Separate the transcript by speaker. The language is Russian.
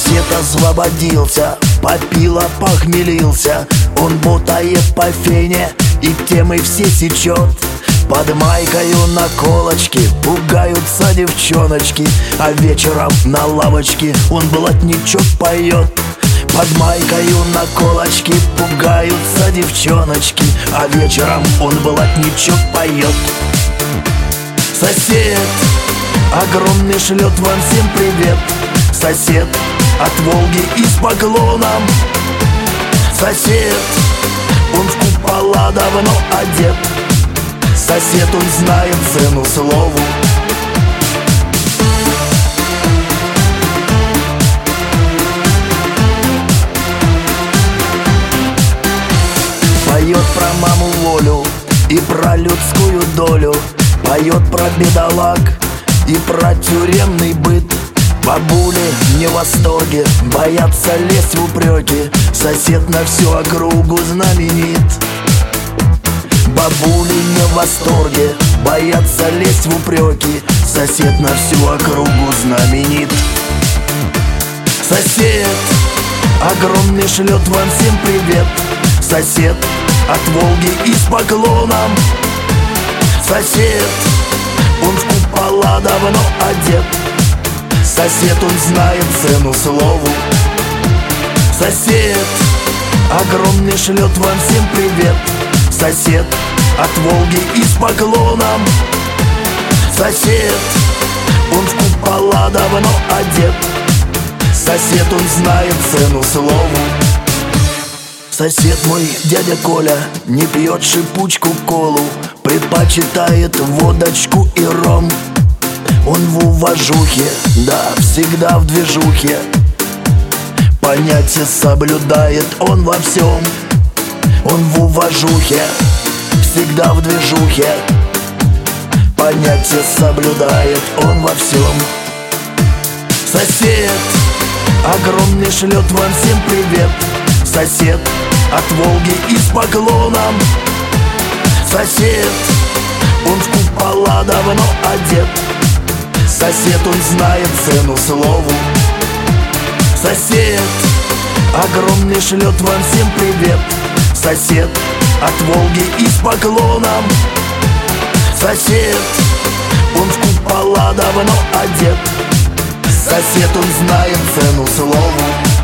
Speaker 1: Сосед освободился, попил, похмелился. Он ботает по фене и темы все сечет. Под майкою наколочки пугаются девчоночки, а вечером на лавочке он блатничок поет. Под майкою наколочки пугаются девчоночки, а вечером он блатничок поет. Сосед огромный шлет вам всем привет. Сосед от Волги и с поклоном. Сосед, он в купола давно одет. Сосед, он знает цену слову. Поет про маму Волю и про людскую долю. Поет про бедолаг и про тюремный быт. Бабули не в восторге, боятся лезть в упреки. Сосед на всю округу знаменит. Бабули не в восторге, боятся лезть в упреки. Сосед на всю округу знаменит. Сосед огромный шлет вам всем привет. Сосед от Волги и с поклоном. Сосед, он в купола давно одет. Сосед, он знает цену слову. Сосед огромный шлет вам всем привет. Сосед от Волги и с поклоном. Сосед, он в купола давно одет. Сосед, он знает цену слову. Сосед мой, дядя Коля, не пьет шипучку колу, предпочитает водочку и ром. Он в уважухе, да, всегда в движухе. Понятие соблюдает он во всем. Он в уважухе, всегда в движухе. Понятие соблюдает он во всем. Сосед огромный шлет вам всем привет. Сосед от Волги и с поклоном. Сосед, он в купола давно одет. Сосед, он знает цену слову. Сосед огромный шлет вам всем привет. Сосед от Волги и с поклоном. Сосед, он в купола давно одет. Сосед, он знает цену слову.